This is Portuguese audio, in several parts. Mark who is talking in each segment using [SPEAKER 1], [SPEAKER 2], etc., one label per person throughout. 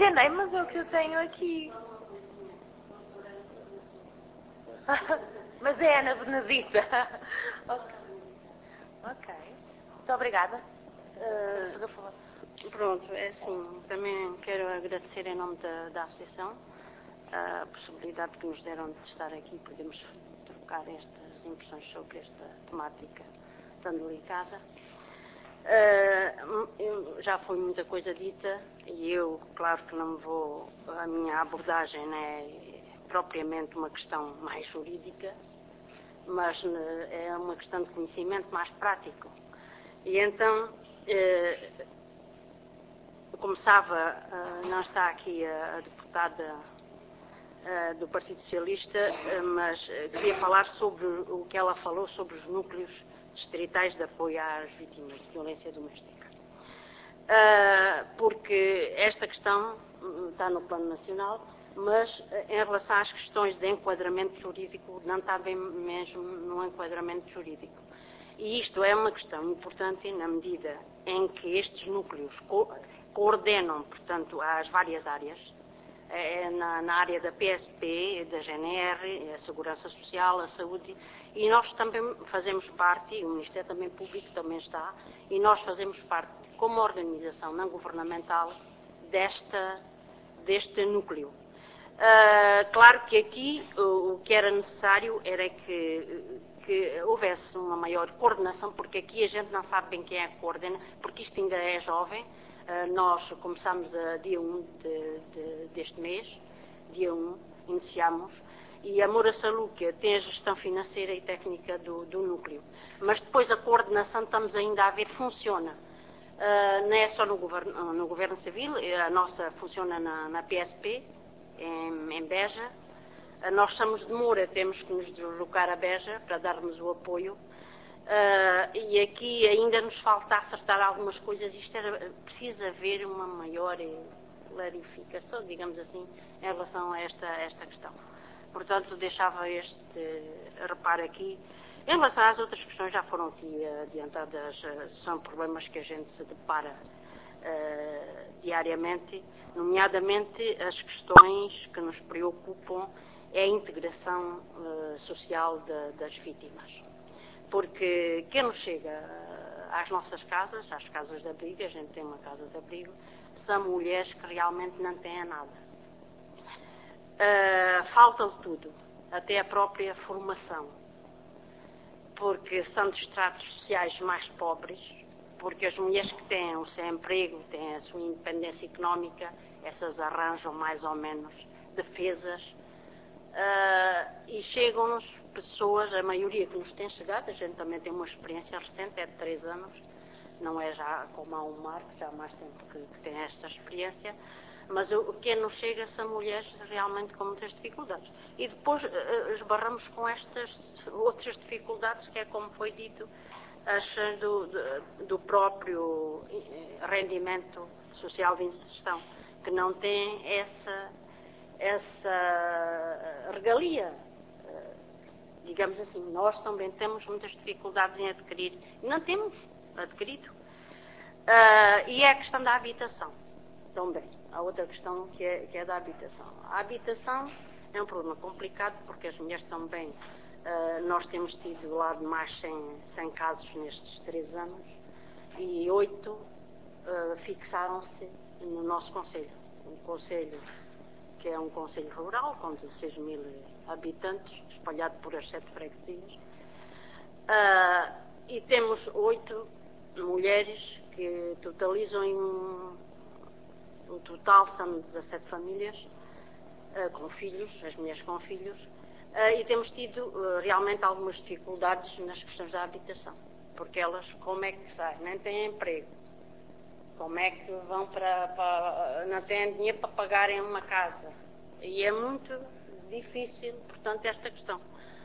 [SPEAKER 1] enganei, mas é o que eu tenho aqui. Mas é Ana Benedita. Ok. Muito obrigada. Fazer o favor.
[SPEAKER 2] Pronto, é assim, também quero agradecer em nome da Associação a possibilidade que nos deram de estar aqui, podemos trocar estas impressões sobre esta temática tão delicada. Já foi muita coisa dita e eu, claro que não vou, a minha abordagem não é propriamente uma questão mais jurídica, mas é uma questão de conhecimento mais prático. E então, começava, não está aqui a deputada do Partido Socialista, mas queria falar sobre o que ela falou sobre os núcleos distritais de apoio às vítimas de violência doméstica. Porque esta questão está no plano nacional, mas em relação às questões de enquadramento jurídico, não está bem mesmo no enquadramento jurídico. E isto é uma questão importante na medida em que estes núcleos coordenam, portanto, as várias áreas, na área da PSP, da GNR, a Segurança Social, a Saúde, e nós também fazemos parte, e o Ministério também Público também está, e nós fazemos parte, como organização não governamental, deste núcleo. Claro que aqui o que era necessário era que houvesse uma maior coordenação, porque aqui a gente não sabe bem quem é que coordena, porque isto ainda é jovem. Nós começamos a dia 1 deste mês, dia 1, iniciamos, e a Moura Salúquia tem a gestão financeira e técnica do núcleo. Mas depois a coordenação estamos ainda a ver, funciona. Não é só no Governo Civil, a nossa funciona na PSP, em Beja. Nós somos de Moura, temos que nos deslocar a Beja para darmos o apoio. E aqui ainda nos falta acertar algumas coisas. Isto precisa haver uma maior clarificação, digamos assim, em relação a esta questão. Portanto, deixava este reparo aqui. Em relação às outras questões, já foram aqui adiantadas, são problemas que a gente se depara diariamente, nomeadamente as questões que nos preocupam é a integração social das vítimas. Porque quem nos chega às nossas casas, às casas de abrigo, a gente tem uma casa de abrigo, são mulheres que realmente não têm nada. Falta de tudo, até a própria formação, porque são de estratos sociais mais pobres, porque as mulheres que têm o seu emprego, têm a sua independência económica, essas arranjam mais ou menos defesas, e chegam-nos pessoas, a maioria que nos tem chegado, a gente também tem uma experiência recente, é de 3 anos, não é já como há um mar, que já há mais tempo que tem esta experiência, mas o que nos chega são mulheres realmente com muitas dificuldades. E depois esbarramos com estas outras dificuldades, que é como foi dito, as do próprio rendimento social de inserção, que não tem essa regalia. Digamos assim, nós também temos muitas dificuldades em adquirir, não temos adquirido. E é a questão da habitação também. Há outra questão que é da habitação. A habitação é um problema complicado, porque as mulheres também, nós temos tido lá de mais 100 casos nestes 3 anos, e 8 fixaram-se no nosso concelho. Um concelho que é um concelho rural, com 16 mil habitantes, espalhado por as 7 freguesias. E temos 8 mulheres que totalizam um total, são 17 famílias com filhos, as mulheres com filhos, e temos tido realmente algumas dificuldades nas questões da habitação, porque elas, como é que saem? Nem têm emprego, como é que vão não têm dinheiro para pagarem uma casa, e é muito difícil, portanto, esta questão.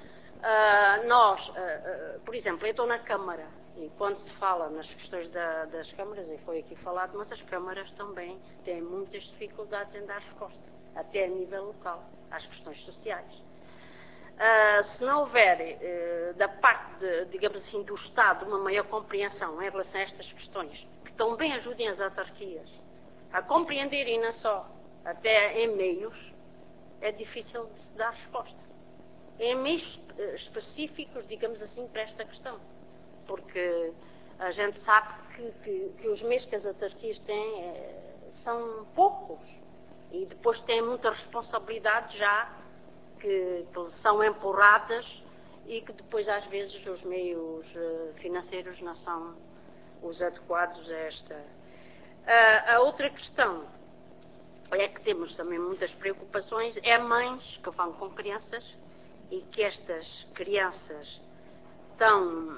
[SPEAKER 2] Por exemplo, eu estou na Câmara, e quando se fala nas questões das câmaras, e foi aqui falado, mas as câmaras também têm muitas dificuldades em dar resposta, até a nível local, às questões sociais. Se não houver, da parte, digamos assim, do Estado, uma maior compreensão em relação a estas questões, que também ajudem as autarquias a compreenderem não só até em meios, é difícil de se dar resposta. Em meios específicos, digamos assim, para esta questão. Porque a gente sabe que os meios que as autarquias têm são poucos. E depois têm muita responsabilidade já que são empurradas e que depois às vezes os meios financeiros não são os adequados a esta. A outra questão é que temos também muitas preocupações, é mães que vão com crianças e que estas crianças estão,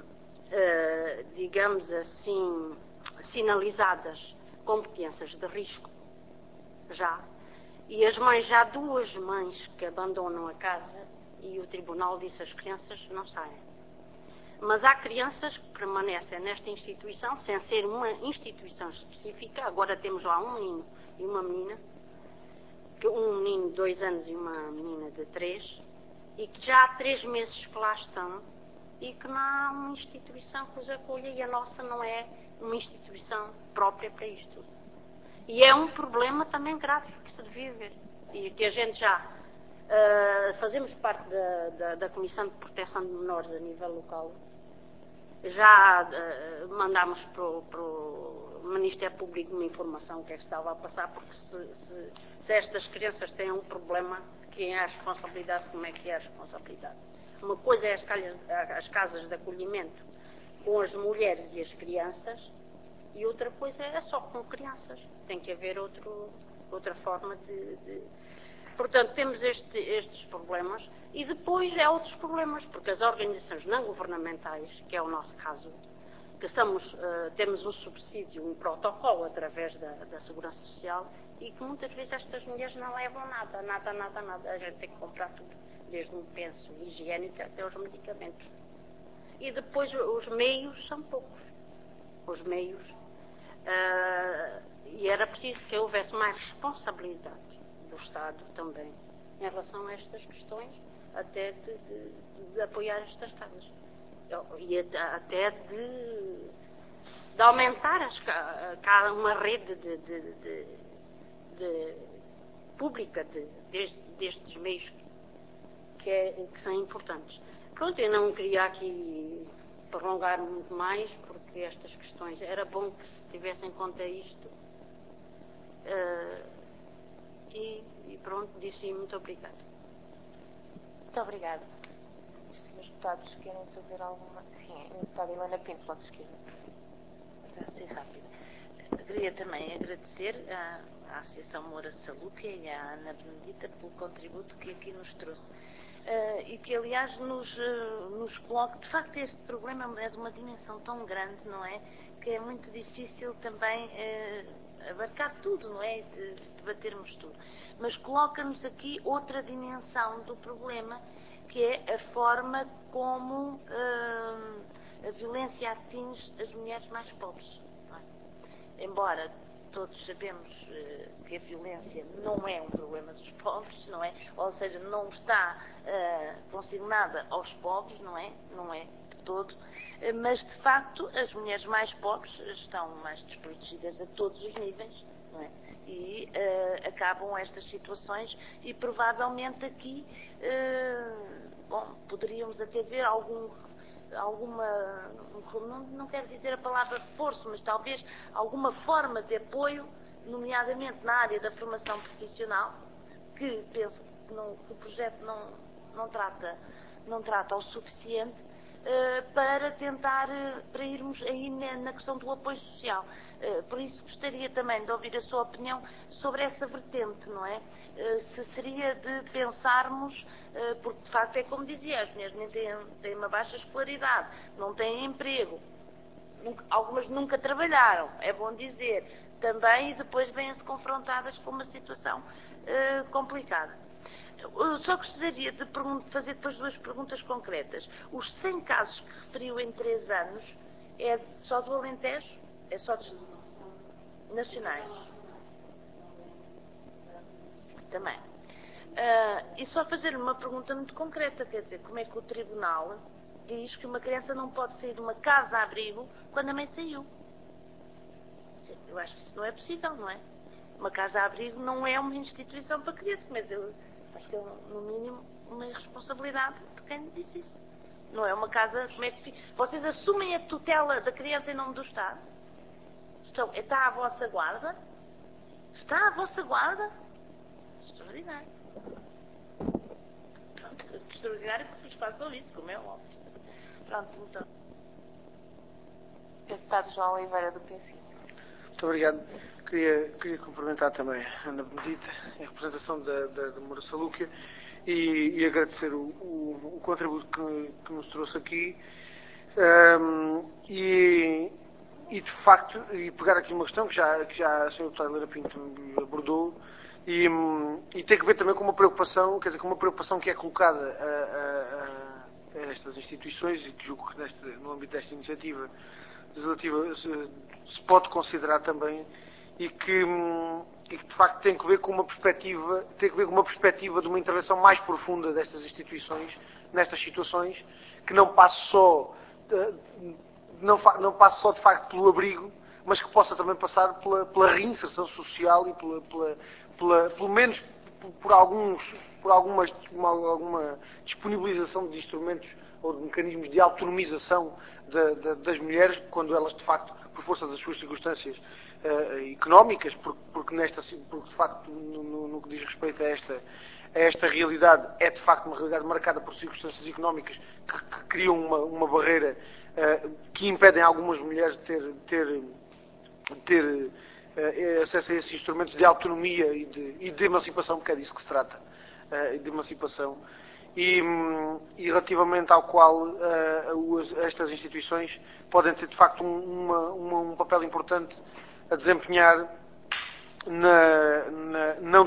[SPEAKER 2] digamos assim, sinalizadas como crianças de risco já. E as mães, já 2 mães que abandonam a casa e o tribunal disse as crianças não saem. Mas há crianças que permanecem nesta instituição sem ser uma instituição específica. Agora temos lá um menino e uma menina, um menino de 2 anos e uma menina de 3, e que já há 3 meses que lá estão e que não há uma instituição que os acolha, e a nossa não é uma instituição própria para isto. E é um problema também grave que se devia ver. E que a gente já fazemos parte da Comissão de Proteção de Menores a nível local. Já mandámos para o Ministério Público uma informação o que é que estava a passar, porque se estas crianças têm um problema, quem é a responsabilidade, como é que é a responsabilidade? Uma coisa é as casas de acolhimento com as mulheres e as crianças, e outra coisa é só com crianças. Tem que haver outra forma de... Portanto, temos estes problemas, e depois há outros problemas, porque as organizações não governamentais, que é o nosso caso, que temos um subsídio, um protocolo através da Segurança Social, e que muitas vezes estas mulheres não levam nada. A gente tem que comprar tudo, desde um penso higiênico até os medicamentos. E depois os meios são poucos. Os meios. E era preciso que houvesse mais responsabilidade do Estado também em relação a estas questões, até de apoiar estas casas e até de aumentar uma rede pública destes meios que são importantes. Pronto, eu não queria aqui prolongar muito mais, porque estas questões, era bom que se tivesse em conta isto. E pronto, disse muito obrigada.
[SPEAKER 1] Muito obrigada. Os senhores deputados querem fazer alguma... Sim, a deputada Helena Pinto, lado esquerdo.
[SPEAKER 3] Está a ser rápido. Queria também agradecer à Associação Moura Salúquia e à Ana Benedita pelo contributo que aqui nos trouxe. E que, aliás, nos coloca... De facto, este problema é de uma dimensão tão grande, não é? Que é muito difícil também abarcar tudo, não é? Debatermos tudo. Mas coloca-nos aqui outra dimensão do problema, que é a forma como a violência atinge as mulheres mais pobres. Não é? Embora todos sabemos que a violência não é um problema dos pobres, não é? Ou seja, não está consignada aos pobres, não é? Não é de todo. Mas, de facto, as mulheres mais pobres estão mais desprotegidas a todos os níveis, não é? E acabam estas situações, e provavelmente aqui, poderíamos até ver não quero dizer a palavra reforço, mas talvez alguma forma de apoio, nomeadamente na área da formação profissional, que penso que o projeto não trata o suficiente, para tentar, para irmos aí na questão do apoio social. Por isso gostaria também de ouvir a sua opinião sobre essa vertente, não é? Se seria de pensarmos, porque de facto é como dizia, as mulheres nem têm uma baixa escolaridade, não têm emprego, algumas nunca trabalharam, é bom dizer, também, e depois vêm-se confrontadas com uma situação complicada. Eu só gostaria de fazer depois 2 perguntas concretas. Os 100 casos que referiu em 3 anos, é só do Alentejo? É só dos nacionais? Também. E só fazer uma pergunta muito concreta, quer dizer, como é que o Tribunal diz que uma criança não pode sair de uma casa-abrigo quando a mãe saiu? Eu acho que isso não é possível, não é? Uma casa-abrigo não é uma instituição para crianças, mas eu acho que é, no mínimo, uma irresponsabilidade de quem disse isso. Não é uma casa, como é que... Vocês assumem a tutela da criança em nome do Estado? Está à vossa guarda? Está à vossa guarda? Extraordinário. Pronto, extraordinário que vocês façam isso, como é óbvio. Pronto, então.
[SPEAKER 1] Deputado João Oliveira, do PC.
[SPEAKER 4] Muito obrigado. Queria cumprimentar também a Ana Benedita, em representação da Moura Salúquia, e agradecer o contributo que nos trouxe aqui. E de facto, e pegar aqui uma questão que já a Sra. Deputada Helena Pinto abordou, e tem que ver também com uma preocupação, quer dizer, com uma preocupação que é colocada a estas instituições, e que julgo que no âmbito desta iniciativa legislativa se pode considerar também, e que de facto tem que ver com uma perspectiva, de uma intervenção mais profunda destas instituições nestas situações, que não passe só de facto pelo abrigo, mas que possa também passar pela reinserção social e pelo menos por alguma disponibilização de instrumentos ou de mecanismos de autonomização das mulheres, quando elas de facto, por força das suas circunstâncias económicas, porque de facto no que diz respeito a esta realidade, é de facto uma realidade marcada por circunstâncias económicas que criam uma barreira que impedem algumas mulheres de ter acesso a esses instrumentos de autonomia e de emancipação, porque é disso que se trata, de emancipação. E relativamente ao qual estas instituições podem ter de facto um papel importante a desempenhar não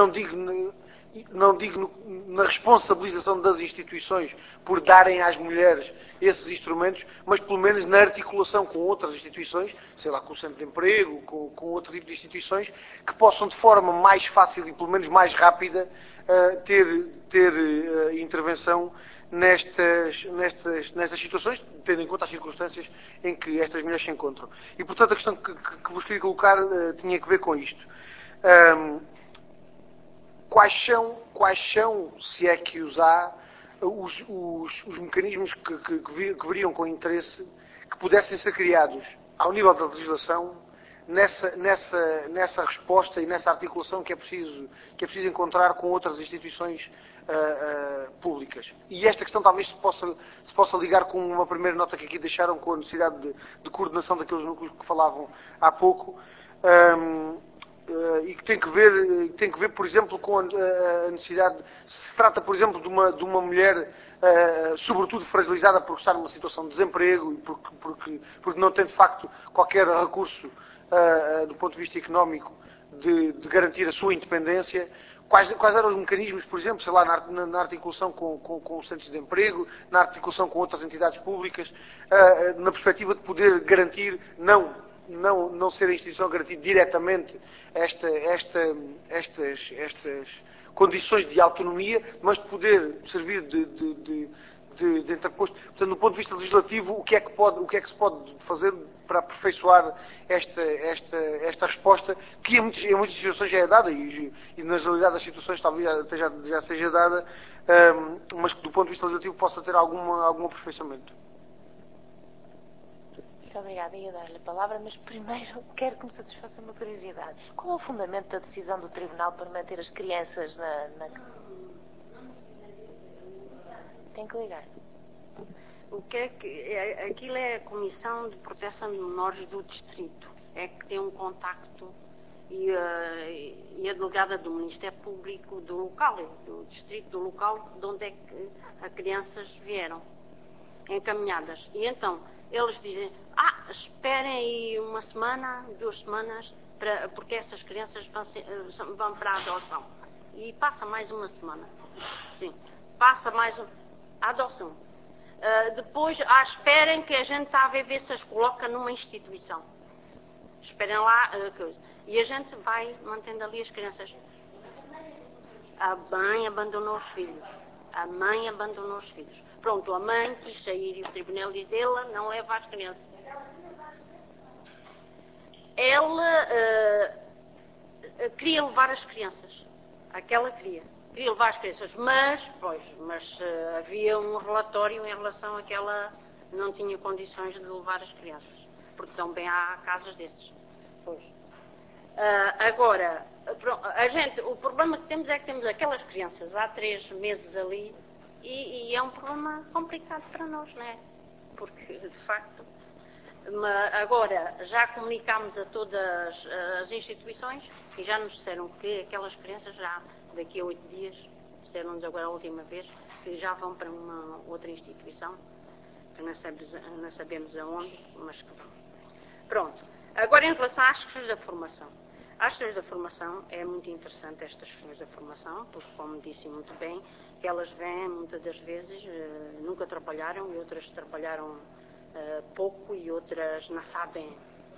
[SPEAKER 4] digo na responsabilização das instituições por darem às mulheres esses instrumentos, mas pelo menos na articulação com outras instituições, sei lá, com o Centro de Emprego, com outro tipo de instituições, que possam de forma mais fácil e pelo menos mais rápida ter intervenção nestas situações, tendo em conta as circunstâncias em que estas mulheres se encontram. E, portanto, a questão que vos queria colocar tinha que ver com isto. Quais são, se é que os há, os mecanismos que veriam com interesse que pudessem ser criados ao nível da legislação nessa resposta e nessa articulação que é preciso encontrar com outras instituições públicas. E esta questão talvez se possa ligar com uma primeira nota que aqui deixaram, com a necessidade de coordenação daqueles núcleos que falavam há pouco, e que tem que ver, por exemplo, com a necessidade, se trata, por exemplo, de uma mulher sobretudo fragilizada por estar numa situação de desemprego e porque não tem de facto qualquer recurso do ponto de vista económico de garantir a sua independência. Quais eram os mecanismos, por exemplo, sei lá, na articulação com os centros de emprego, na articulação com outras entidades públicas, na perspectiva de poder garantir, não ser a instituição a garantir diretamente estas condições de autonomia, mas de poder servir de interposto. Portanto, do ponto de vista legislativo, o que é que se pode fazer para aperfeiçoar esta resposta, que em muitas situações já é dada, e na realidade das situações talvez já seja dada, mas que do ponto de vista legislativo possa ter algum aperfeiçoamento.
[SPEAKER 1] Muito obrigada. Ia dar-lhe a palavra, mas primeiro quero que me satisfaça uma curiosidade. Qual é o fundamento da decisão do Tribunal para manter as crianças na... Tem que ligar.
[SPEAKER 2] O que é que aquilo é a Comissão de Proteção de Menores do Distrito, é que tem um contacto e a delegada do Ministério Público do local, do distrito, do local de onde é que as crianças vieram encaminhadas. E então eles dizem, esperem aí uma semana, 2 semanas, porque essas crianças vão para a adoção. E passa mais uma semana. Sim, passa mais a adoção. Depois, esperem que a gente está a ver se as coloca numa instituição. Esperem lá. E a gente vai mantendo ali as crianças. A mãe abandonou os filhos. Pronto, a mãe quis sair e o tribunal diz, ela não leva as crianças. Ela queria levar as crianças. Aquela queria levar as crianças, mas havia um relatório em relação a que ela não tinha condições de levar as crianças, porque também há casos desses. Pois. Agora, o problema que temos é que temos aquelas crianças há 3 meses ali e é um problema complicado para nós, não é? Porque, de facto, agora já comunicámos a todas as instituições e já nos disseram que aquelas crianças já daqui a 8 dias, disseram-nos agora a última vez, que já vão para uma outra instituição, que não sabemos aonde, mas que vão. Pronto. Agora, em relação às questões da formação. Às questões da formação, é muito interessante estas questões da formação, porque, como disse muito bem, que elas vêm, muitas das vezes, nunca trabalharam, e outras trabalharam pouco, e outras não sabem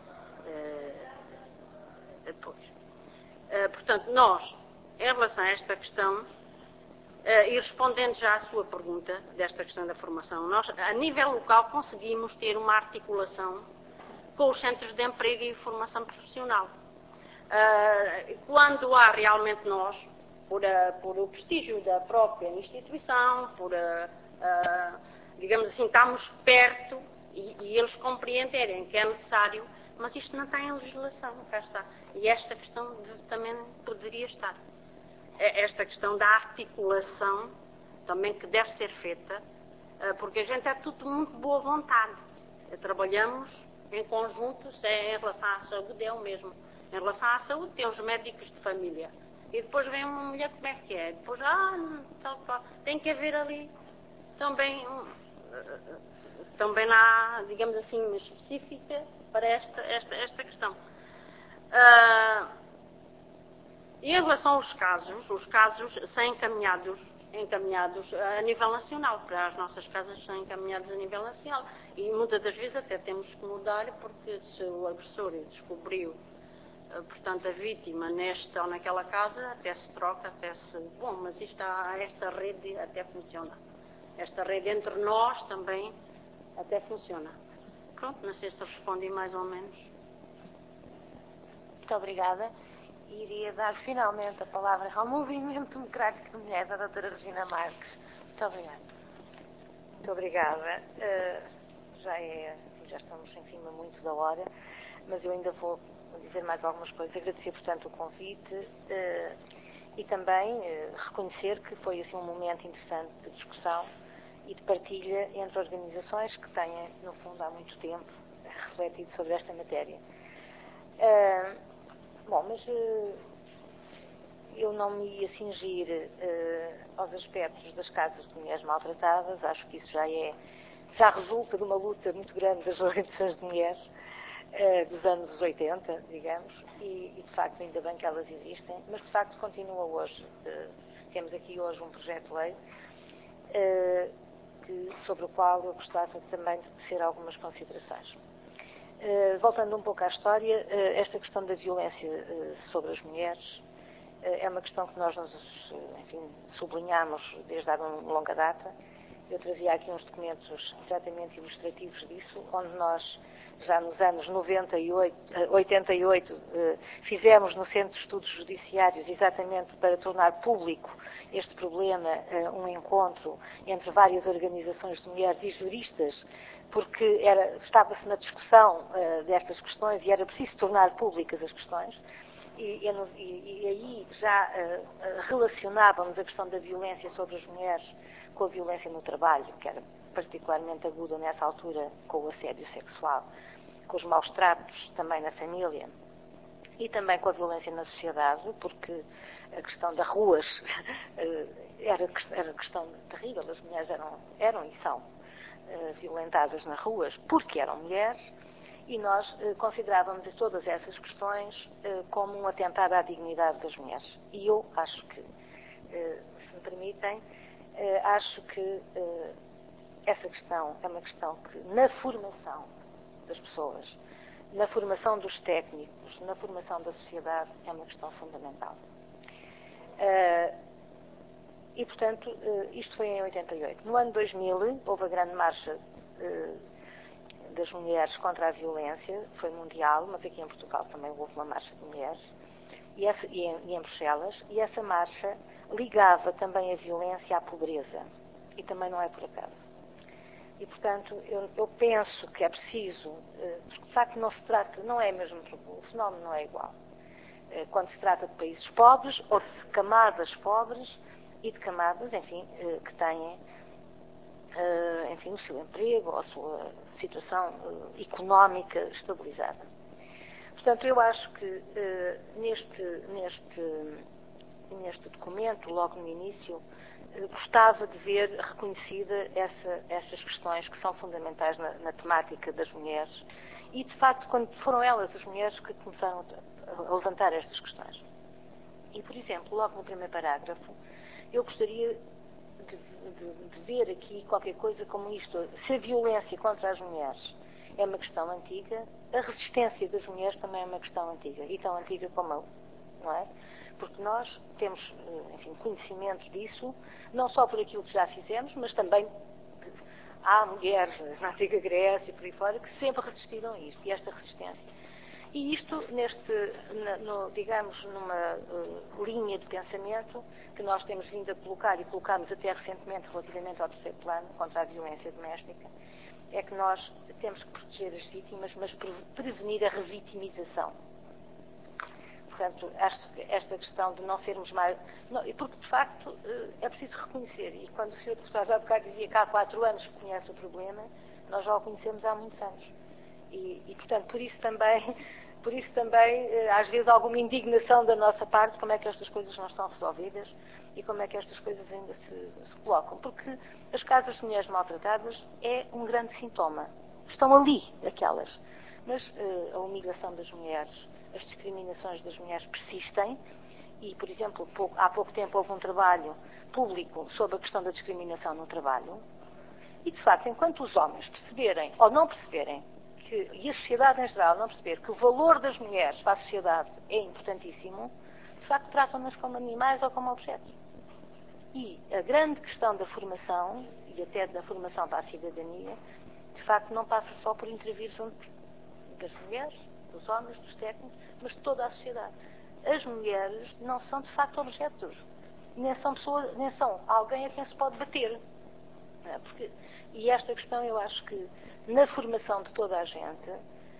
[SPEAKER 2] depois. Portanto, nós, em relação a esta questão, e respondendo já à sua pergunta, desta questão da formação, nós, a nível local, conseguimos ter uma articulação com os centros de emprego e formação profissional. Quando há realmente nós, por o prestígio da própria instituição, digamos assim, estamos perto e eles compreenderem que é necessário, mas isto não está em legislação, cá está. E esta questão também poderia estar. Esta questão da articulação também que deve ser feita, porque a gente é tudo muito boa vontade. Trabalhamos em conjunto, se é em relação à saúde é o mesmo. Em relação à saúde tem os médicos de família. E depois vem uma mulher, como é que é? Depois, tal. Tem que haver ali também há, digamos assim, uma específica para esta questão. E em relação aos casos, os casos são encaminhados a nível nacional, para as nossas casas são encaminhados a nível nacional. E muitas das vezes até temos que mudar, porque se o agressor descobriu, portanto, a vítima nesta ou naquela casa, até se troca, bom, mas esta rede até funciona. Esta rede entre nós também até funciona. Pronto, não sei se respondi mais ou menos.
[SPEAKER 1] Muito obrigada. Iria dar finalmente a palavra ao Movimento Democrático de Mulheres, à doutora Regina Marques. Muito obrigada.
[SPEAKER 5] Muito obrigada. Já estamos em cima muito da hora, mas eu ainda vou dizer mais algumas coisas. Agradecer, portanto, o convite e também reconhecer que foi assim, um momento interessante de discussão e de partilha entre organizações que têm, no fundo, há muito tempo refletido sobre esta matéria. Bom, mas eu não me ia cingir aos aspectos das casas de mulheres maltratadas. Acho que isso já resulta de uma luta muito grande das organizações de mulheres dos anos 80, digamos, e de facto ainda bem que elas existem, mas de facto continua hoje. Temos aqui hoje um projeto de lei sobre o qual eu gostava também de tecer algumas considerações. Voltando um pouco à história, esta questão da violência sobre as mulheres é uma questão que nós sublinhamos desde há uma longa data. Eu trazia aqui uns documentos exatamente ilustrativos disso, onde nós, já nos anos 88, fizemos no Centro de Estudos Judiciários, exatamente para tornar público este problema, um encontro entre várias organizações de mulheres e juristas, porque estava-se na discussão destas questões e era preciso tornar públicas as questões. E aí já relacionávamos a questão da violência sobre as mulheres com a violência no trabalho, que era particularmente aguda nessa altura, com o assédio sexual, com os maus tratos também na família e também com a violência na sociedade, porque a questão das ruas era questão terrível. As mulheres eram e são violentadas nas ruas porque eram mulheres, e nós considerávamos todas essas questões como um atentado à dignidade das mulheres. E eu acho que, se me permitem, acho que essa questão é uma questão que, na formação das pessoas, na formação dos técnicos, na formação da sociedade, é uma questão fundamental. E, portanto, isto foi em 88. No ano 2000, houve a grande marcha das mulheres contra a violência, foi mundial, mas aqui em Portugal também houve uma marcha de mulheres, e em Bruxelas, e essa marcha ligava também a violência à pobreza. E também não é por acaso. E, portanto, eu penso que é preciso, porque de facto não se trata, não é mesmo, o fenómeno não é igual. Quando se trata de países pobres ou de camadas pobres e de camadas, enfim, que têm, enfim, o seu emprego ou a sua situação económica estabilizada. Portanto, eu acho que neste documento, logo no início, gostava de ver reconhecida essas questões que são fundamentais na temática das mulheres e, de facto, quando foram elas as mulheres que começaram a levantar estas questões. E, por exemplo, logo no primeiro parágrafo, eu gostaria de ver aqui qualquer coisa como isto. Se a violência contra as mulheres é uma questão antiga, a resistência das mulheres também é uma questão antiga, e tão antiga como eu, não é? Porque nós temos, enfim, conhecimento disso, não só por aquilo que já fizemos, mas também há mulheres na antiga Grécia e por aí fora que sempre resistiram a isto, e esta resistência. E isto, digamos, numa linha de pensamento que nós temos vindo a colocar e colocámos até recentemente relativamente ao terceiro plano, contra a violência doméstica, é que nós temos que proteger as vítimas, mas prevenir a revitimização. Portanto, esta questão de não sermos mais... Não, porque, de facto, é preciso reconhecer, e quando o Sr. Deputado há bocado dizia que há 4 anos que conhece o problema, nós já o conhecemos há muitos anos. E portanto, por isso também, às vezes, alguma indignação da nossa parte, como é que estas coisas não estão resolvidas e como é que estas coisas ainda se colocam. Porque as casas de mulheres maltratadas é um grande sintoma. Estão ali, aquelas. Mas a humilhação das mulheres, as discriminações das mulheres persistem e, por exemplo, há pouco tempo houve um trabalho público sobre a questão da discriminação no trabalho e, de facto, enquanto os homens perceberem ou não perceberem e a sociedade em geral não perceber que o valor das mulheres para a sociedade é importantíssimo, de facto tratam-nas como animais ou como objetos. E a grande questão da formação, e até da formação para a cidadania, de facto não passa só por intervir junto das mulheres, dos homens, dos técnicos, mas de toda a sociedade. As mulheres não são de facto objetos, nem são alguém a quem se pode bater. E esta questão eu acho que na formação de toda a gente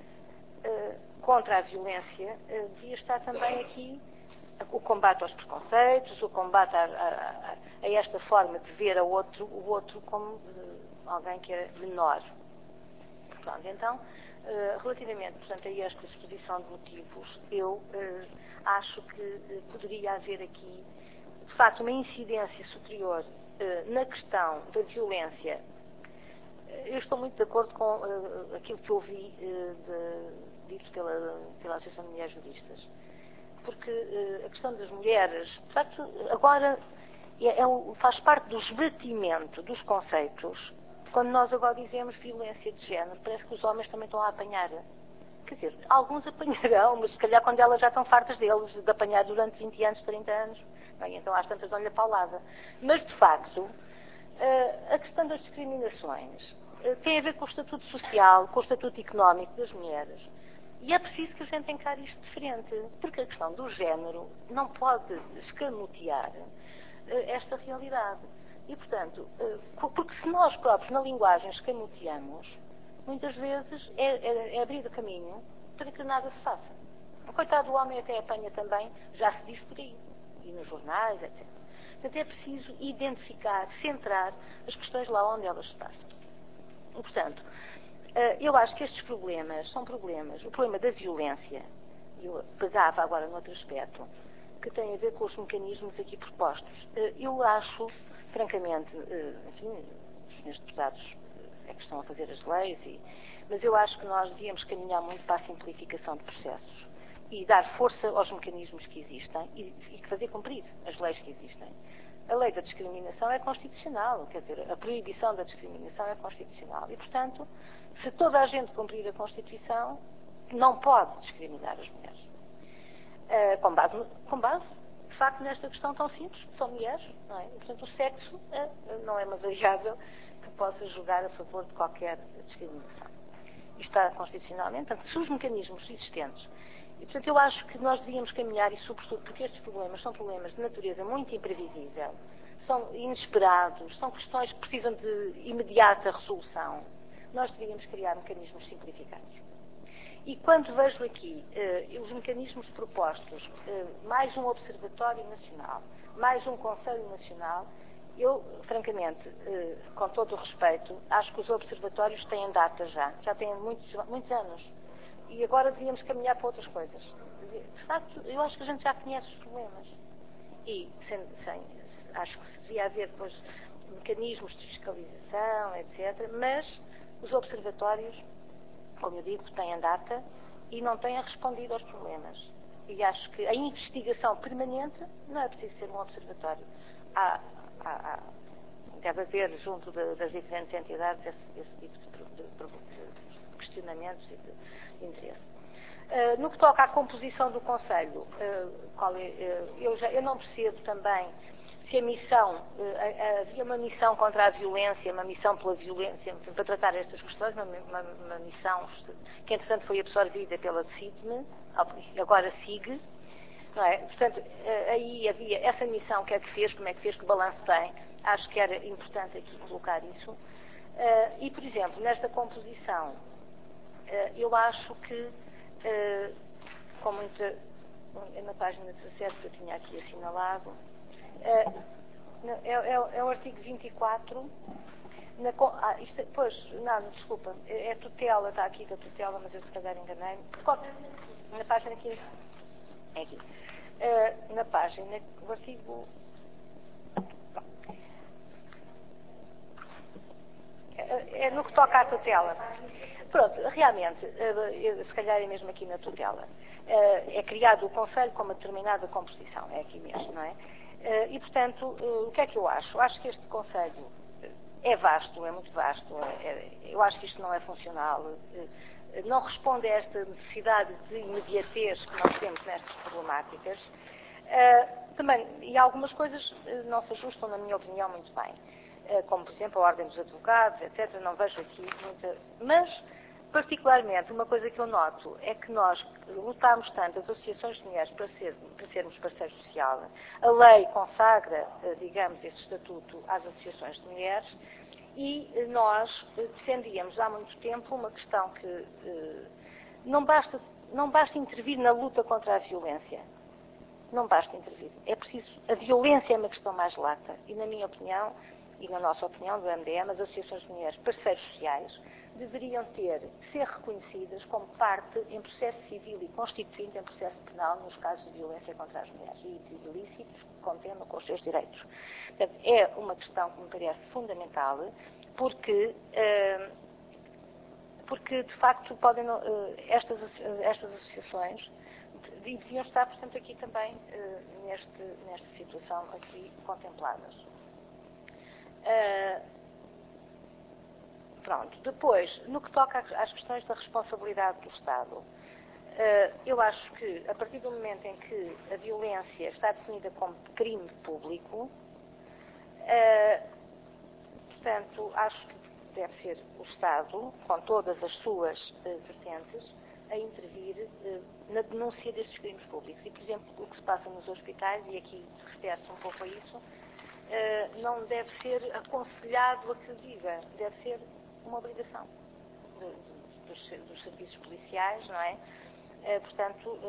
[SPEAKER 5] contra a violência devia estar também aqui o combate aos preconceitos, o combate a esta forma de ver o outro como alguém que é menor. Pronto, então, relativamente, portanto, a esta exposição de motivos, eu acho que poderia haver aqui, de facto, uma incidência superior na questão da violência. Eu estou muito de acordo com aquilo que ouvi dito pela Associação de Mulheres Juristas. Porque a questão das mulheres, de facto, agora faz parte do esbatimento dos conceitos. Quando nós agora dizemos violência de género, parece que os homens também estão a apanhar. Quer dizer, alguns apanharão, mas se calhar quando elas já estão fartas deles, de apanhar durante 20 anos, 30 anos, bem, então às tantas dão-lhe a paulada. Mas, de facto, a questão das discriminações tem a ver com o estatuto social, com o estatuto económico das mulheres. E é preciso que a gente encare isto de frente, porque a questão do género não pode escamotear esta realidade. E, portanto, porque se nós próprios na linguagem escamoteamos, muitas vezes é abrir o caminho para que nada se faça. O coitado do homem até apanha também, já se diz por aí, e nos jornais, etc. Portanto, é preciso identificar, centrar as questões lá onde elas se passam. E, portanto, eu acho que estes problemas são problemas. O problema da violência, eu pegava agora noutro aspecto, que tem a ver com os mecanismos aqui propostos. Eu acho, francamente, enfim, os senhores deputados é que estão a fazer as leis, mas eu acho que nós devíamos caminhar muito para a simplificação de processos e dar força aos mecanismos que existem e fazer cumprir as leis que existem. A lei da discriminação é constitucional, quer dizer, a proibição da discriminação é constitucional. E, portanto, se toda a gente cumprir a Constituição, não pode discriminar as mulheres. Com base, de facto, nesta questão tão simples, são mulheres, não é? E, portanto, o sexo não é uma variável que possa julgar a favor de qualquer discriminação. Isto está constitucionalmente. Portanto, se os mecanismos existentes E, portanto, eu acho que nós devíamos caminhar, e sobretudo porque estes problemas são problemas de natureza muito imprevisível, são inesperados, são questões que precisam de imediata resolução. Nós devíamos criar mecanismos simplificados. E quando vejo aqui os mecanismos propostos, mais um Observatório Nacional, mais um Conselho Nacional, eu, francamente, com todo o respeito, acho que os observatórios têm data já têm muitos anos. E agora devíamos caminhar para outras coisas. De facto, eu acho que a gente já conhece os problemas. E acho que se devia haver depois mecanismos de fiscalização, etc. Mas os observatórios, como eu digo, têm data e não têm respondido aos problemas. E acho que a investigação permanente não é preciso ser um observatório. Deve haver, junto das diferentes entidades, esse tipo de questionamentos e de interesse. No que toca à composição do Conselho, eu não percebo também se a missão, havia uma missão contra a violência, uma missão pela violência, para tratar estas questões, uma missão que, entretanto, foi absorvida pela CITME, agora SIG, não é? Portanto, aí havia essa missão, o que é que fez, como é que fez, que balanço tem. Acho que era importante aqui colocar isso. E, por exemplo, nesta composição, eu acho que, com muita... na página 17 que eu tinha aqui assinalado, é o artigo 24. Desculpa, é tutela, está aqui da tutela, mas eu se calhar enganei-me. Na página aqui. É aqui. Na página, o artigo... É no que toca à tutela. Pronto, realmente, se calhar é mesmo aqui na tutela. É criado o Conselho com uma determinada composição, é aqui mesmo, não é? E, portanto, o que é que eu acho? Acho que este Conselho é vasto, é muito vasto. Eu acho que isto não é funcional. Não responde a esta necessidade de imediatez que nós temos nestas problemáticas. Também, e algumas coisas não se ajustam, na minha opinião, muito bem. Como, por exemplo, a Ordem dos Advogados, etc. Não vejo aqui muita... Mas, particularmente, uma coisa que eu noto é que nós lutámos tanto, as associações de mulheres, para sermos parceiro social. A lei consagra, digamos, esse estatuto às associações de mulheres e nós defendíamos há muito tempo uma questão que não basta intervir na luta contra a violência. Não basta intervir. É preciso... A violência é uma questão mais lata e, na minha opinião, e na nossa opinião do MDM, as associações de mulheres parceiros sociais deveriam ser reconhecidas como parte em processo civil e constituinte em processo penal nos casos de violência contra as mulheres e de ilícitos que contendam com os seus direitos. Portanto, é uma questão que me parece fundamental porque de facto, estas associações deviam estar, portanto, aqui também, nesta situação aqui contempladas. Pronto. Depois, no que toca às questões da responsabilidade do Estado, eu acho que, a partir do momento em que a violência está definida como crime público, portanto, acho que deve ser o Estado, com todas as suas vertentes, a intervir na denúncia destes crimes públicos. E, por exemplo, o que se passa nos hospitais, e aqui refere-se um pouco a isso, não deve ser aconselhado a que diga, deve ser uma obrigação dos serviços policiais, não é? Portanto,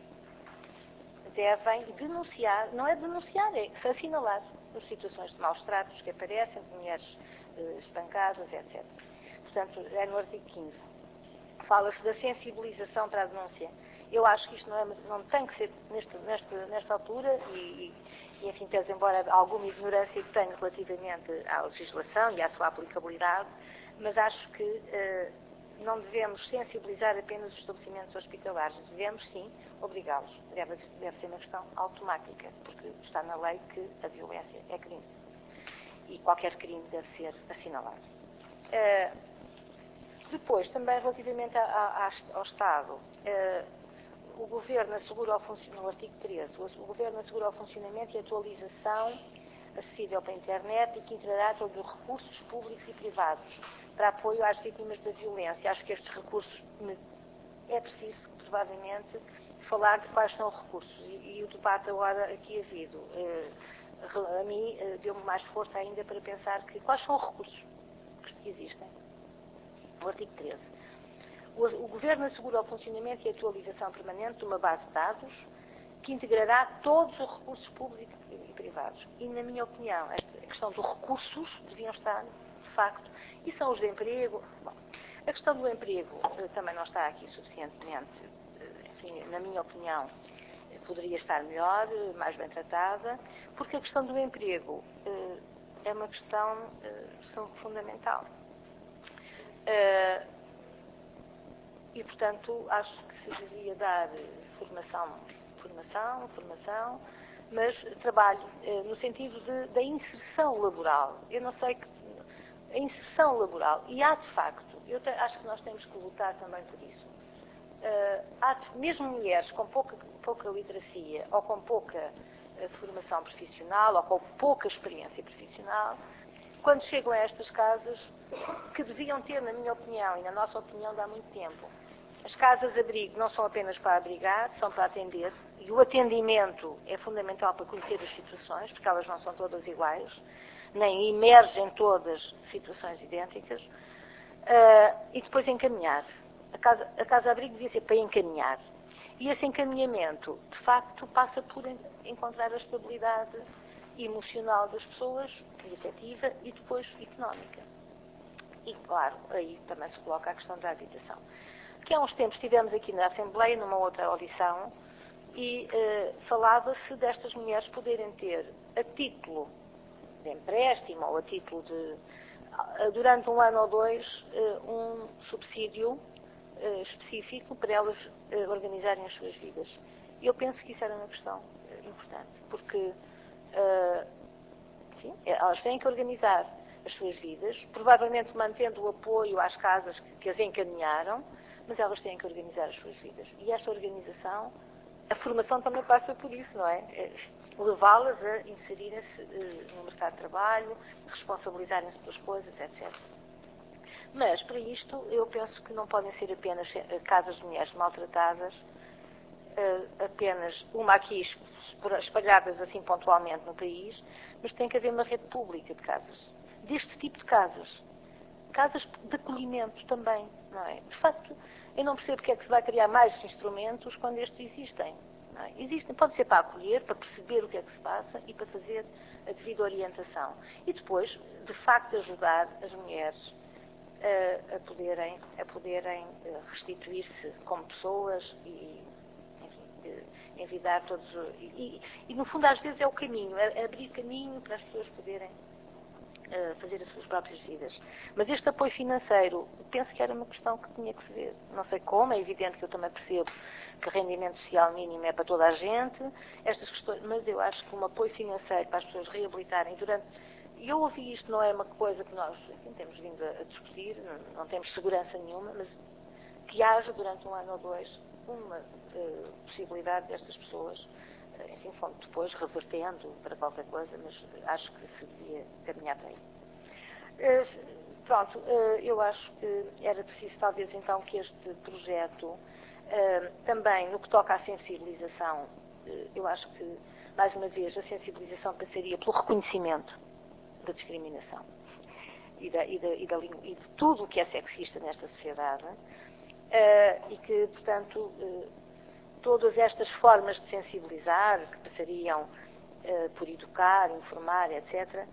[SPEAKER 5] devem denunciar, não é denunciar, é assinalar as situações de maus tratos que aparecem, de mulheres espancadas, etc. Portanto, é no artigo 15. Fala-se da sensibilização para a denúncia. Eu acho que isto não tem que ser nesta altura e enfim, pese embora alguma ignorância que tenho relativamente à legislação e à sua aplicabilidade, mas acho que não devemos sensibilizar apenas os estabelecimentos hospitalares, devemos sim obrigá-los. Deve ser uma questão automática, porque está na lei que a violência é crime. E qualquer crime deve ser assinalado. Depois, também relativamente ao Estado, o Governo assegura no artigo 13, o Governo assegura o funcionamento e atualização acessível para a internet e que integrará todos os recursos públicos e privados para apoio às vítimas da violência. Acho que estes recursos é preciso, provavelmente, falar de quais são os recursos. E o debate agora aqui havido, a mim, deu-me mais força ainda para pensar que quais são os recursos que existem. O artigo 13. O Governo assegura o funcionamento e atualização permanente de uma base de dados que integrará todos os recursos públicos e privados. E, na minha opinião, a questão dos recursos deviam estar, de facto, e são os de emprego. Bom, a questão do emprego também não está aqui suficientemente, enfim, na minha opinião, poderia estar melhor, mais bem tratada, porque a questão do emprego é uma questão fundamental. E, portanto, acho que se devia dar formação, mas trabalho no sentido da inserção laboral. Eu não sei que a inserção laboral, e há de facto, acho que nós temos que lutar também por isso. Mesmo mulheres com pouca literacia ou com pouca formação profissional ou com pouca experiência profissional, quando chegam a estas casas, que deviam ter, na minha opinião e na nossa opinião de há muito tempo, as casas-abrigo não são apenas para abrigar, são para atender, e o atendimento é fundamental para conhecer as situações, porque elas não são todas iguais, nem emergem todas situações idênticas, e depois encaminhar. A casa-abrigo devia ser para encaminhar. E esse encaminhamento, de facto, passa por encontrar a estabilidade emocional das pessoas, e afetiva, e depois económica. E, claro, aí também se coloca a questão da habitação. Que há uns tempos estivemos aqui na Assembleia, numa outra audição, e falava-se destas mulheres poderem ter, a título de empréstimo ou a título de, durante um ano ou dois, um subsídio específico para elas organizarem as suas vidas. Eu penso que isso era uma questão importante, porque sim, elas têm que organizar as suas vidas, provavelmente mantendo o apoio às casas que as encaminharam, mas elas têm que organizar as suas vidas. E esta organização, a formação também passa por isso, não é? Levá-las a inserirem-se no mercado de trabalho, responsabilizarem-se pelas coisas, etc. Mas, para isto, eu penso que não podem ser apenas casas de mulheres maltratadas, apenas uma aqui espalhadas assim pontualmente no país, mas tem que haver uma rede pública de casas, deste tipo de casas. Casas de acolhimento também, não é? De facto, eu não percebo porque é que se vai criar mais instrumentos quando estes existem. Não é? Existem, pode ser para acolher, para perceber o que é que se passa e para fazer a devida orientação. E depois, de facto, ajudar as mulheres a poderem restituir-se como pessoas e, enfim, envidar todos... E, no fundo, às vezes é o caminho, é abrir caminho para as pessoas poderem fazer as suas próprias vidas. Mas este apoio financeiro, penso que era uma questão que tinha que se ver. Não sei como, é evidente que eu também percebo que o rendimento social mínimo é para toda a gente, estas questões, mas eu acho que um apoio financeiro para as pessoas reabilitarem durante... E eu ouvi isto, não é uma coisa que nós, enfim, temos vindo a discutir, não temos segurança nenhuma, mas que haja durante um ano ou dois uma possibilidade destas pessoas, enfim, depois revertendo para qualquer coisa, mas acho que se devia caminhar para aí. Pronto, eu acho que era preciso talvez então que este projeto, também no que toca à sensibilização, eu acho que, mais uma vez, a sensibilização passaria pelo reconhecimento da discriminação e de tudo o que é sexista nesta sociedade, e que, portanto, todas estas formas de sensibilizar, que passariam por educar, informar, etc.,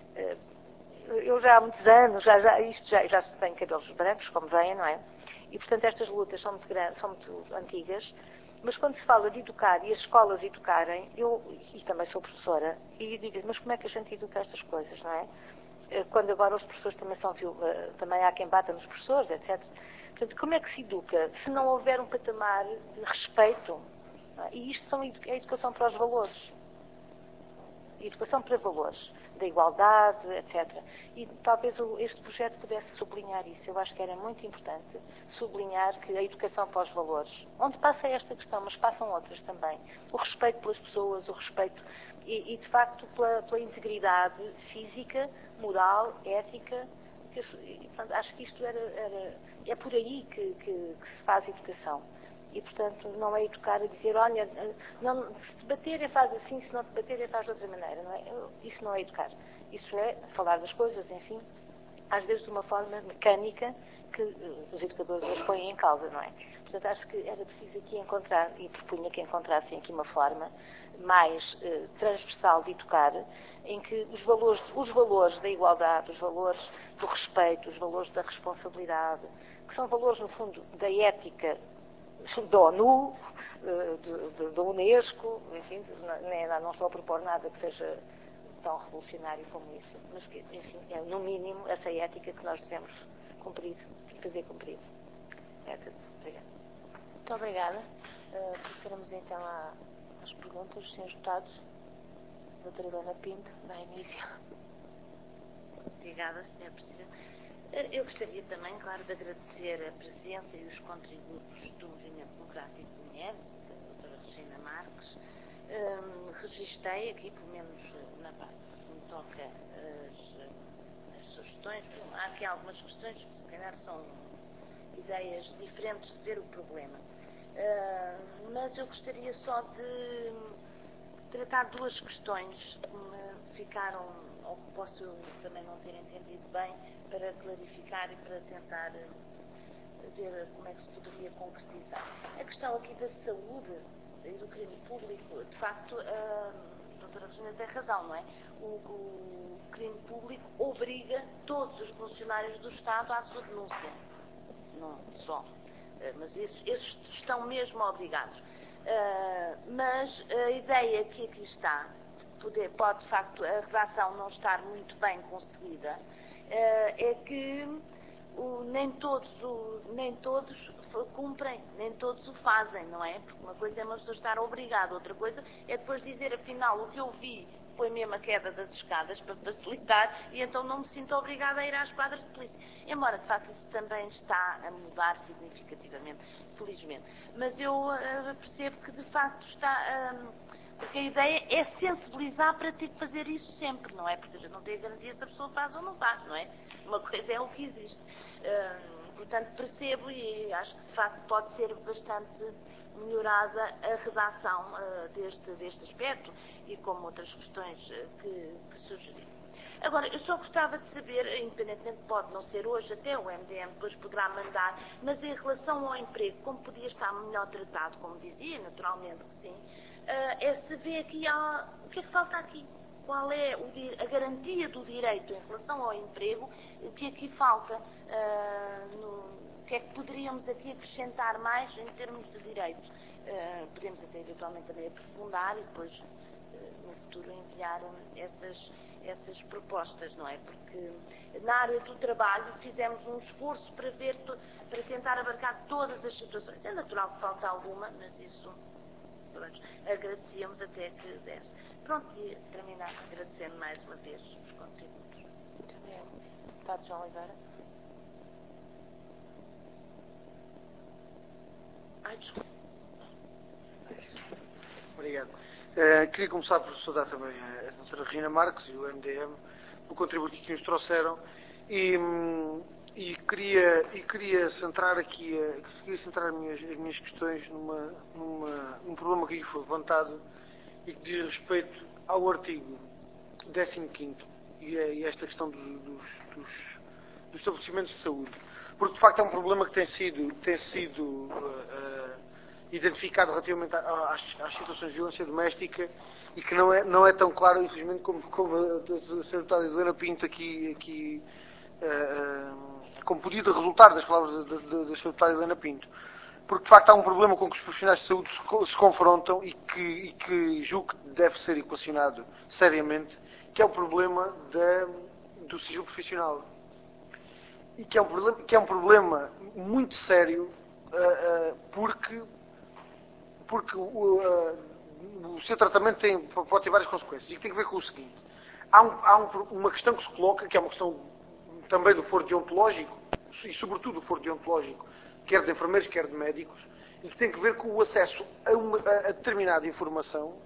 [SPEAKER 5] eu já há muitos anos, já tenho cabelos brancos, como veem, não é? E, portanto, estas lutas são muito grandes, são muito antigas, mas quando se fala de educar e as escolas educarem, e também sou professora, e digo, mas como é que a gente educa estas coisas, não é? Quando agora os professores também há quem bata nos professores, etc. Portanto, como é que se educa se não houver um patamar de respeito? E isto é a educação para os valores. Educação para valores, da igualdade, etc. E talvez este projeto pudesse sublinhar isso. Eu acho que era muito importante sublinhar que a educação para os valores, onde passa esta questão, mas passam outras também. O respeito pelas pessoas, o respeito e de facto, pela integridade física, moral, ética. E, portanto, acho que isto é por aí que se faz educação. E, portanto, não é educar a dizer, olha, não, se te baterem faz assim, se não te baterem faz de outra maneira. Não é? Isso não é educar. Isso é falar das coisas, enfim, às vezes de uma forma mecânica que os educadores as põem em causa, não é? Portanto, acho que era preciso aqui encontrar, e propunha que encontrassem aqui uma forma mais transversal de educar, em que os valores da igualdade, os valores do respeito, os valores da responsabilidade, que são valores, no fundo, da ética da ONU, da Unesco, enfim, não estou a propor nada que seja tão revolucionário como isso, mas que, enfim, é no mínimo essa ética que nós devemos cumprir e fazer cumprir. É tudo. Obrigada.
[SPEAKER 1] Muito obrigada. Passaremos então às perguntas dos senhores deputados. Doutora Helena Pinto, dá início.
[SPEAKER 3] Obrigada, Sra. Presidente. Eu gostaria também, claro, de agradecer a presença e os contributos do Movimento Democrático de Mulheres, da doutora Regina Marques. Registrei aqui, pelo menos na parte que me toca, as sugestões. Há aqui algumas questões que se calhar são ideias diferentes de ver o problema. Mas eu gostaria só de tratar duas questões que me ficaram, ou que posso também não ter entendido bem, para clarificar e para tentar ver como é que se poderia concretizar. A questão aqui da saúde e do crime público, de facto, a doutora Regina tem razão, não é? O crime público obriga todos os funcionários do Estado à sua denúncia. Não só. Mas esses estão mesmo obrigados. Mas a ideia que aqui está, pode de facto a redação não estar muito bem conseguida, é que nem todos cumprem, nem todos o fazem, não é? Porque uma coisa é uma pessoa estar obrigada, outra coisa é depois dizer, afinal, o que eu vi foi mesmo a queda das escadas para facilitar e então não me sinto obrigada a ir às quadras de polícia. Embora, de facto, isso também está a mudar significativamente, felizmente. Mas eu percebo que, de facto, está... porque a ideia é sensibilizar para ter que fazer isso sempre, não é? Porque a gente não tem a garantia se a pessoa faz ou não faz, não é? Uma coisa é o que existe. Portanto, percebo e acho que, de facto, pode ser bastante melhorada a redação deste aspecto e como outras questões que sugeri. Agora, eu só gostava de saber, independentemente pode não ser hoje, até o MDM depois poderá mandar, mas em relação ao emprego, como podia estar melhor tratado, como dizia, naturalmente que sim, é se vê aqui, o que é que falta aqui? Qual é a garantia do direito em relação ao emprego, o que aqui falta, o que é que poderíamos aqui acrescentar mais em termos de direito? Podemos até eventualmente também aprofundar e depois no futuro enviar essas propostas, não é? Porque na área do trabalho fizemos um esforço para tentar abarcar todas as situações. É natural que falta alguma, mas isso pronto, agradecíamos até que desse. Pronto, e terminar agradecendo mais uma vez os contributos.
[SPEAKER 1] Muito obrigada. Deputado João Oliveira.
[SPEAKER 3] Desculpe.
[SPEAKER 4] Obrigado. Queria começar por saudar também a doutora Regina Marques e o MDM pelo contributo que nos trouxeram e queria centrar aqui as minhas questões num problema que aqui foi levantado e que diz respeito ao artigo 15º e esta questão dos estabelecimentos de saúde, porque de facto é um problema que tem sido identificado relativamente às situações de violência doméstica e que não é tão claro, infelizmente, como a Sra. Deputada Helena Pinto aqui como podia resultar das palavras da Sra. Deputada Helena Pinto. Porque, de facto, há um problema com que os profissionais de saúde se confrontam e que julgo que deve ser equacionado seriamente, que é o problema do sigilo profissional. E que é um problema muito sério, porque o seu tratamento pode ter várias consequências. E tem que ver com o seguinte. Há uma questão que se coloca, que é uma questão também do foro deontológico, e sobretudo do foro deontológico, quer de enfermeiros, quer de médicos, e que tem que ver com o acesso a determinada informação,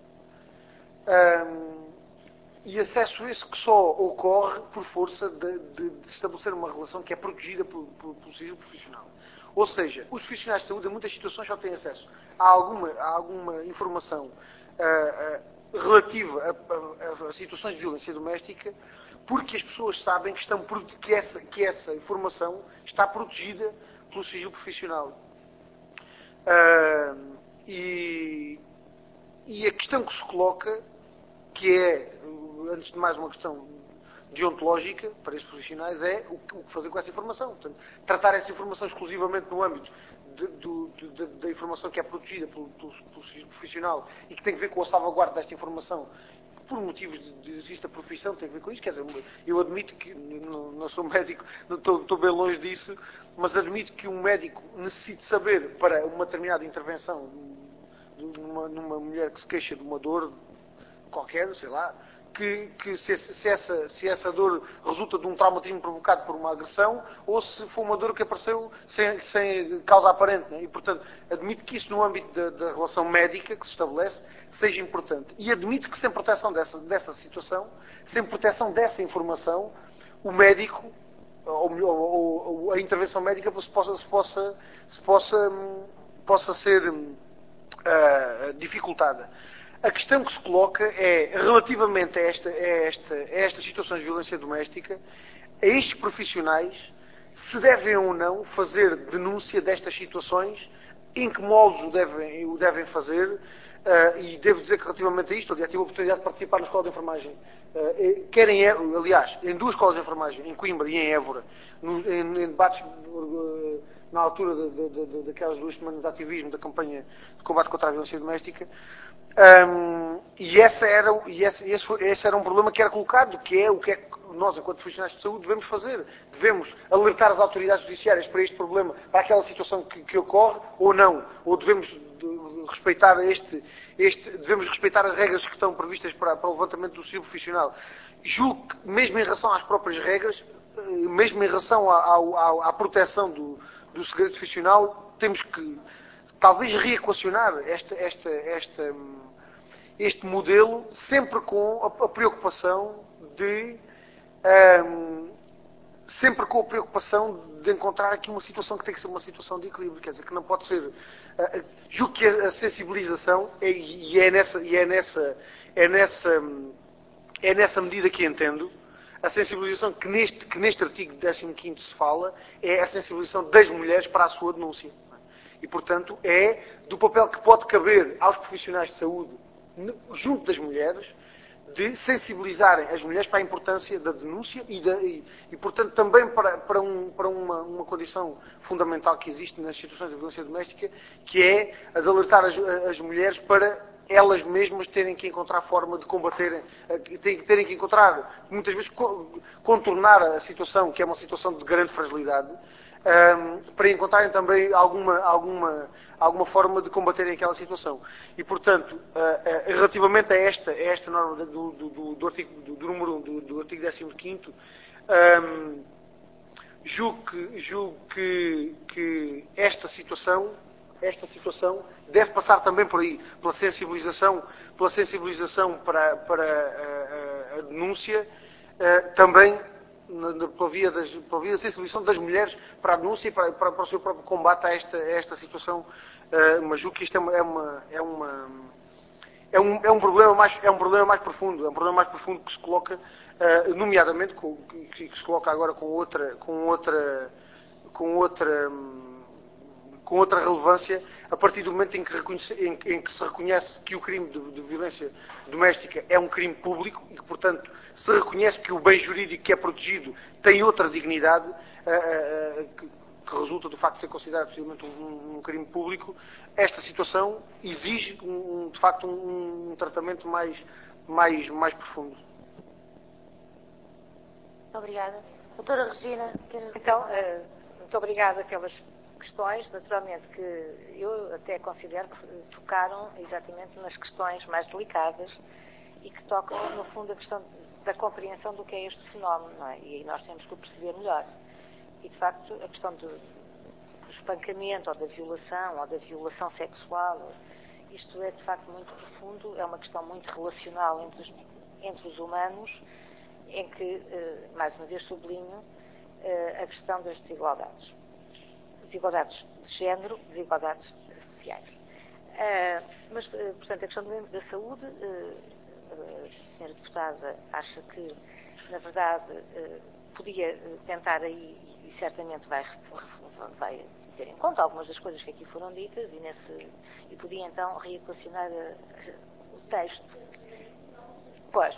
[SPEAKER 4] e acesso esse que só ocorre por força de estabelecer uma relação que é protegida pelo sigilo profissional. Ou seja, os profissionais de saúde em muitas situações só têm acesso a alguma informação relativa a situações de violência doméstica, porque as pessoas sabem que essa informação está protegida pelo sigilo profissional. E a questão que se coloca, que é, antes de mais, uma questão deontológica para esses profissionais, é o que fazer com essa informação. Portanto, tratar essa informação exclusivamente no âmbito da informação que é protegida pelo sigilo profissional e que tem a ver com a salvaguarda desta informação por motivos de exercício da profissão, tem a ver com isso. Quer dizer, eu admito que, não sou médico, estou bem longe disso, mas admito que um médico necessite saber para uma determinada intervenção numa mulher que se queixa de uma dor qualquer, sei lá, que se essa dor resulta de um traumatismo provocado por uma agressão ou se for uma dor que apareceu sem causa aparente, né? E, portanto, admito que isso no âmbito da relação médica que se estabelece seja importante. E admito que sem proteção dessa situação, sem proteção dessa informação, o médico, ou a intervenção médica possa ser dificultada. A questão que se coloca é, relativamente a estas situações de violência doméstica, a estes profissionais, se devem ou não fazer denúncia destas situações, em que moldes o devem fazer, e devo dizer que relativamente a isto, aliás, tive a oportunidade de participar na escola de enfermagem, aliás, em duas escolas de enfermagem, em Coimbra e em Évora, em debates na altura daquelas 2 semanas de ativismo da campanha de combate contra a violência doméstica. E esse era um problema que era colocado, que é o que é que nós, enquanto profissionais de saúde, devemos fazer. Devemos alertar as autoridades judiciárias para este problema, para aquela situação que ocorre, ou não. Ou devemos respeitar devemos respeitar as regras que estão previstas para o levantamento do sigilo profissional. Julgo que, mesmo em relação às próprias regras, mesmo em relação à proteção do segredo profissional, temos que talvez reequacionar este modelo, sempre com a preocupação de encontrar aqui uma situação que tem que ser uma situação de equilíbrio, quer dizer, que não pode ser. Julgo que a sensibilização, é nessa medida que entendo, a sensibilização que neste artigo 15º se fala, é a sensibilização das mulheres para a sua denúncia. E, portanto, é do papel que pode caber aos profissionais de saúde, junto das mulheres, de sensibilizarem as mulheres para a importância da denúncia e portanto, também para uma condição fundamental que existe nas situações de violência doméstica, que é a de alertar as mulheres para elas mesmas terem que encontrar forma de combaterem, terem que encontrar, muitas vezes, contornar a situação, que é uma situação de grande fragilidade, para encontrarem também alguma forma de combaterem aquela situação. E, portanto, relativamente a esta norma do número 1 do artigo 15º, julgo que esta situação deve passar também por aí, pela sensibilização para a denúncia, também pela via da sensibilização das mulheres para a denúncia e para o seu próprio combate a esta situação. Mas julgo que isto é um problema mais profundo, que se coloca, nomeadamente, que se coloca agora com outra relevância, a partir do momento em que se reconhece que o crime de violência doméstica é um crime público e que, portanto, se reconhece que o bem jurídico que é protegido tem outra dignidade, que resulta do facto de ser considerado possivelmente um crime público. Esta situação exige, de facto, um tratamento mais profundo.
[SPEAKER 1] Muito obrigada. Doutora Regina,
[SPEAKER 5] Então, muito obrigada pelas questões, naturalmente, que eu até considero que tocaram exatamente nas questões mais delicadas e que tocam, no fundo, a questão da compreensão do que é este fenómeno, não é? E aí nós temos que o perceber melhor. E, de facto, a questão do espancamento, ou da violação sexual, isto é, de facto, muito profundo, é uma questão muito relacional entre os humanos, em que, mais uma vez, sublinho a questão das desigualdades. desigualdades de género, desigualdades sociais. Mas, portanto, a questão da saúde, a senhora deputada acha que, na verdade, podia tentar aí, e certamente vai ter em conta algumas das coisas que aqui foram ditas, e podia então reequacionar o texto. Pois.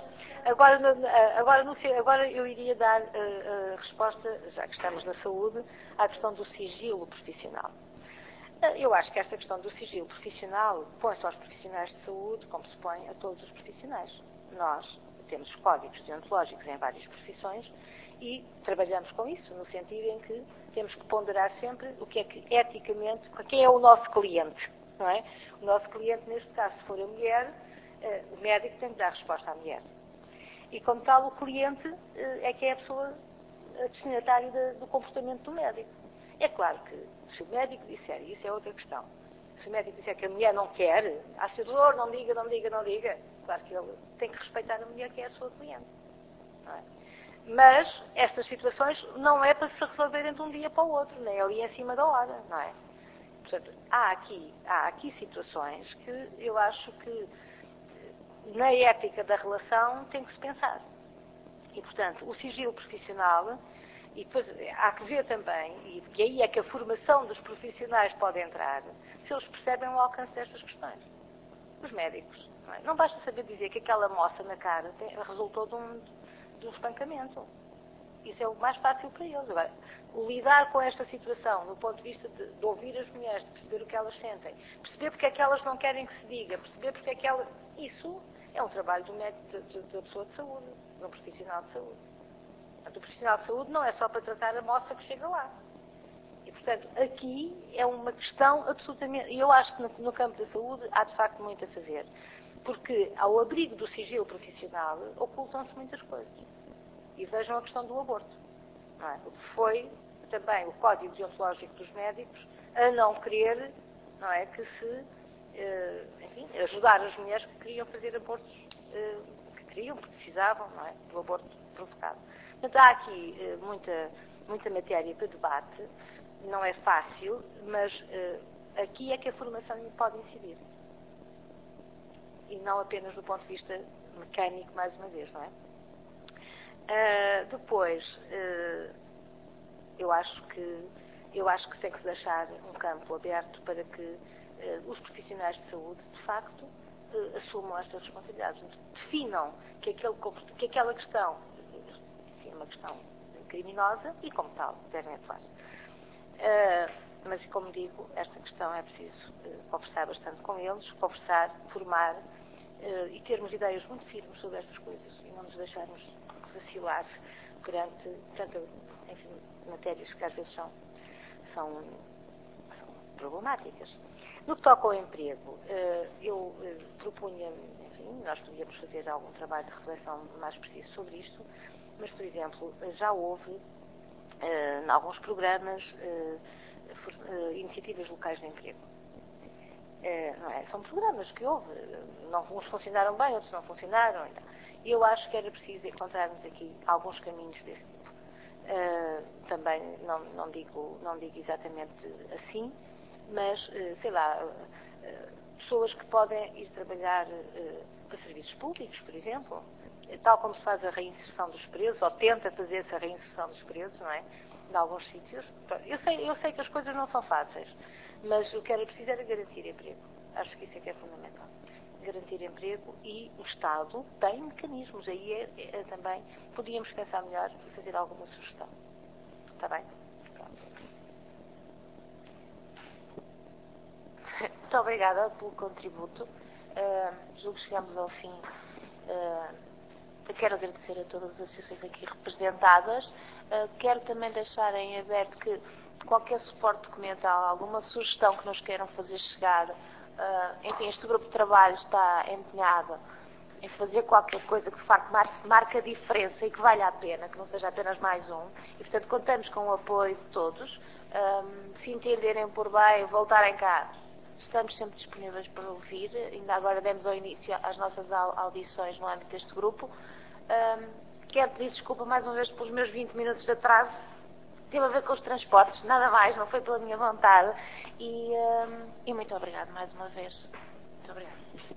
[SPEAKER 5] Agora eu iria dar a resposta, já que estamos na saúde, à questão do sigilo profissional. Eu acho que esta questão do sigilo profissional põe-se aos profissionais de saúde, como se põe a todos os profissionais. Nós temos códigos deontológicos em várias profissões e trabalhamos com isso, no sentido em que temos que ponderar sempre o que é que eticamente, quem é o nosso cliente, não é? O nosso cliente, neste caso, se for a mulher, o médico tem que dar resposta à mulher. E, como tal, o cliente é que é a pessoa destinatária do comportamento do médico. É claro que, se o médico disser, e isso é outra questão, se o médico disser que a mulher não quer, seu doutor, não diga, claro que ele tem que respeitar a mulher que é a sua cliente. Não é? Mas estas situações não é para se resolverem de um dia para o outro, nem ali em cima da hora, não é? Portanto, há aqui situações que eu acho que na ética da relação tem que se pensar. E, portanto, o sigilo profissional, e depois há que ver também, e aí é que a formação dos profissionais pode entrar, se eles percebem o alcance destas questões. Os médicos. Não basta saber dizer que aquela moça na cara resultou de um espancamento. Isso é o mais fácil para eles. Agora, lidar com esta situação, do ponto de vista de ouvir as mulheres, de perceber o que elas sentem, perceber porque é que elas não querem que se diga, perceber porque é que elas... Isso é um trabalho do médico, da pessoa de saúde, de um profissional de saúde. Portanto, o profissional de saúde não é só para tratar a moça que chega lá. E, portanto, aqui é uma questão absolutamente... E eu acho que no campo da saúde há, de facto, muito a fazer. Porque, ao abrigo do sigilo profissional, ocultam-se muitas coisas. E vejam a questão do aborto. Não é? O que foi também o código deontológico dos médicos a não querer, não é, que se, enfim, ajudar as mulheres que queriam fazer abortos, que precisavam, não é, do aborto provocado. Portanto, há aqui muita matéria para debate, não é fácil, mas aqui é que a formação pode incidir. E não apenas do ponto de vista mecânico, mais uma vez, não é? Depois, eu acho que tem que se deixar um campo aberto para que os profissionais de saúde, de facto, assumam estas responsabilidades. Definam que aquela questão, enfim, é uma questão criminosa e, como tal, devem atuar. Mas, como digo, esta questão é preciso conversar bastante com eles, formar e termos ideias muito firmes sobre estas coisas e não nos deixarmos vacilar perante tantas, enfim, matérias que às vezes são problemáticas. No que toca ao emprego, eu propunha, enfim, nós podíamos fazer algum trabalho de reflexão mais preciso sobre isto, mas, por exemplo, já houve, em alguns programas, iniciativas locais de emprego. Não é? São programas que houve, uns funcionaram bem, outros não funcionaram. E eu acho que era preciso encontrarmos aqui alguns caminhos desse tipo. Também não digo exatamente assim, mas, sei lá, pessoas que podem ir trabalhar para serviços públicos, por exemplo, tal como se faz a reinserção dos presos, ou tenta fazer-se a reinserção dos presos, não é? Em alguns sítios. Eu sei que as coisas não são fáceis, mas o que era preciso era garantir emprego. Acho que isso é que é fundamental. Garantir emprego, e o Estado tem mecanismos. Aí também podíamos pensar melhor e fazer alguma sugestão. Está bem? Pronto.
[SPEAKER 1] Muito obrigada pelo contributo. Julgo que chegamos ao fim. Quero agradecer a todas as associações aqui representadas. Quero também deixar em aberto que qualquer suporte documental, alguma sugestão que nos queiram fazer chegar, enfim, este grupo de trabalho está empenhado em fazer qualquer coisa que de facto marque a diferença e que valha a pena, que não seja apenas mais um. E, portanto, contamos com o apoio de todos. Se entenderem por bem, voltarem cá, estamos sempre disponíveis para ouvir. Ainda agora demos ao início às nossas audições no âmbito deste grupo. Quero pedir desculpa mais uma vez pelos meus 20 minutos de atraso. teve a ver com os transportes, nada mais, não foi pela minha vontade. E muito obrigado mais uma vez. Muito obrigada.